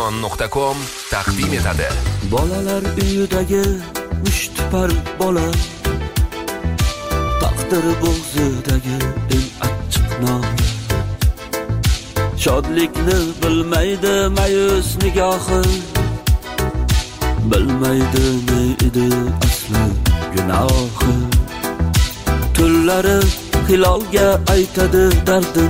Arzon.com taqdim etadi. Bolalar uyidagi mushtipar bola, taqdir bo'g'zidagi eng achchiq nola. Shodlikni bilmaydi mayus nigohi, bilmaydi ne edi asli gunohi. Tunlari hilolga aytadi dardim,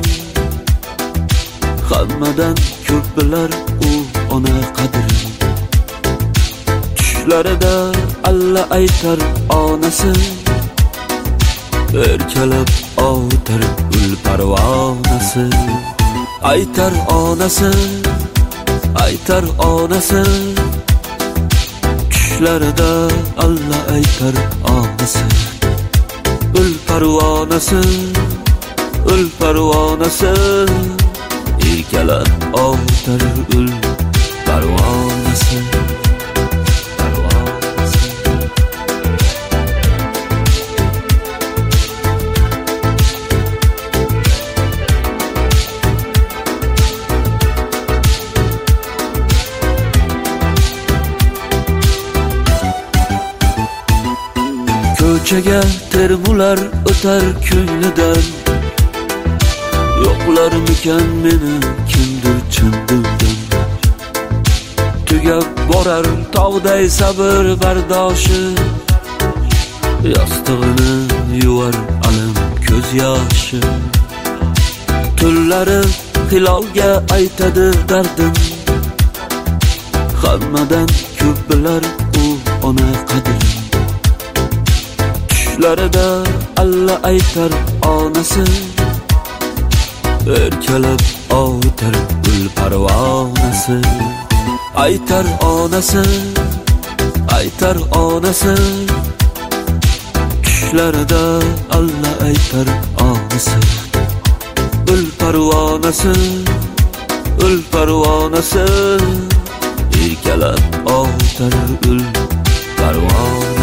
hammadan ko'p bilar u ona qadri. Tushlarida alla aytar onasi, erkalab ovutar gul parvonasi. Aytar onasi, aytar onasi, tushlarida alla aytar onasi. Ul parvonasi, ul parvonasi, erkalab ovutar ul parvonasi. Ko'chaga termular o'tar ko'nglidan, yo'qlarmikan meni kimdir chin dildan. Tugab borar tog'day sabr bardoshi, yostig'ini yuvar alam ko'z yoshi. Tunlari hilolga aytadi dardim, hammadan ko'p bilar u ona qadri. Tushlarida alla aytar onasi, erkalab ovutar gul parvonasi. Aytar onasi, aytar onasi, tushlarida alla aytar onasi. Ul parvonasi, ul parvonasi, erkalab ovutar gul parvonasi.